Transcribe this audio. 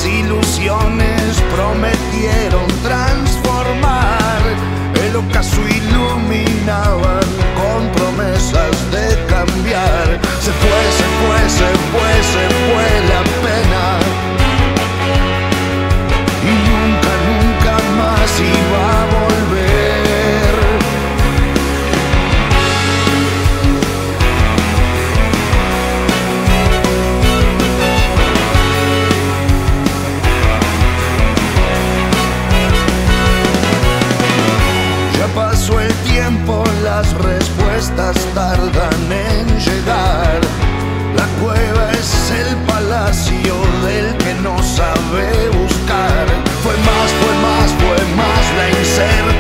las ilusiones prometieron transformar. El ocaso iluminaban con promesas de cambiar. Se fue, se fue, se fue, se fue la pena. Y nunca, nunca más iba a volver. Ya pasó el tiempo, las respuestas tardan en llegar. La cueva es el palacio del que no sabe buscar. Fue más, fue más, fue más la incertidumbre.